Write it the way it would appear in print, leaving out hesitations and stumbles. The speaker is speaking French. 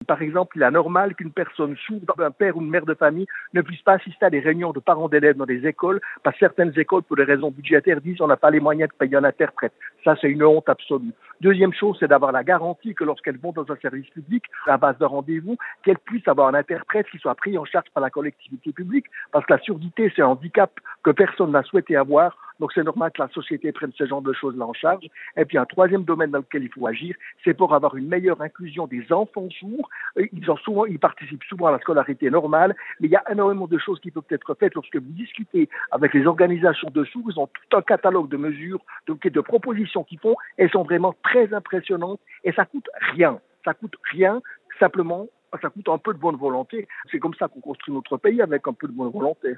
Par exemple, il est anormal qu'une personne sourde, un père ou une mère de famille, ne puisse pas assister à des réunions de parents d'élèves dans des écoles, parce que certaines écoles, pour des raisons budgétaires, disent on n'a pas les moyens de payer un interprète. Ça, c'est une honte absolue. Deuxième chose, c'est d'avoir la garantie que lorsqu'elles vont dans un service public, à base de rendez-vous, qu'elles puissent avoir un interprète qui soit pris en charge par la collectivité publique, parce que la surdité, c'est un handicap que personne n'a souhaité avoir. Donc c'est normal que la société prenne ce genre de choses-là en charge. Et puis un troisième domaine dans lequel il faut agir, c'est pour avoir une meilleure inclusion des enfants sourds. Ils participent souvent à la scolarité normale, mais il y a énormément de choses qui peuvent être faites lorsque vous discutez avec les organisations de sourds. Ils ont tout un catalogue de mesures, de propositions qu'ils font. Elles sont vraiment très impressionnantes et ça coûte rien. Ça coûte rien, simplement, ça coûte un peu de bonne volonté. C'est comme ça qu'on construit notre pays, avec un peu de bonne volonté.